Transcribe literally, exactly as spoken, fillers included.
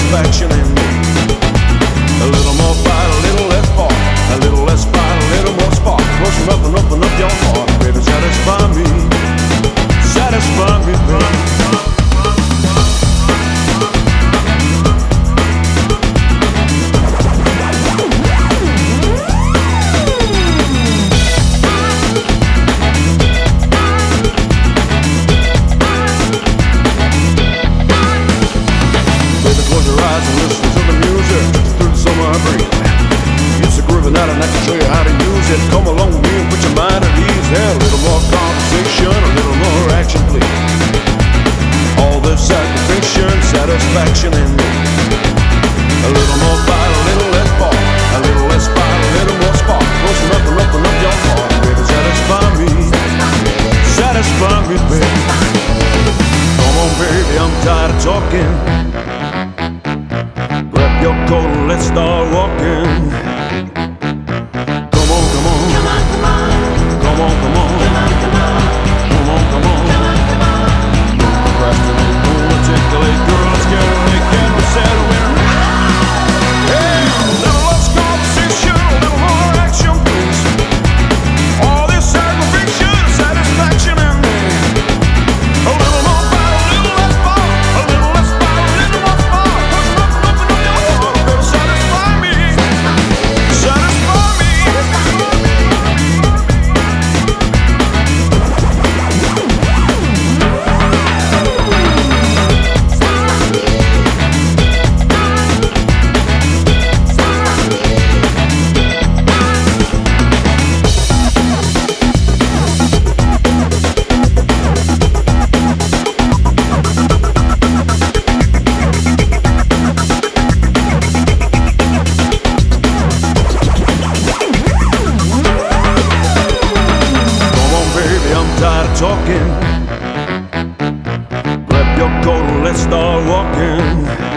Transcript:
satisfaction in me. A little more fight, a little less spark. A little less fight, a little more spark. Close enough and open up your heart, baby, satisfy me. Satisfy me, baby. And I can show you how to use it. Come along with me and put your mind at ease. Yeah, a little more conversation, a little more action, please. All this satisfaction, satisfaction in me. A little more fight, a little less spark. A little less fight, a little more spark. Close enough and open up your heart, baby, satisfy me. Satisfy me, baby. Come on, baby, I'm tired of talking. Grab your coat and let's start walking. Talking. Grab your coat and let's start walking.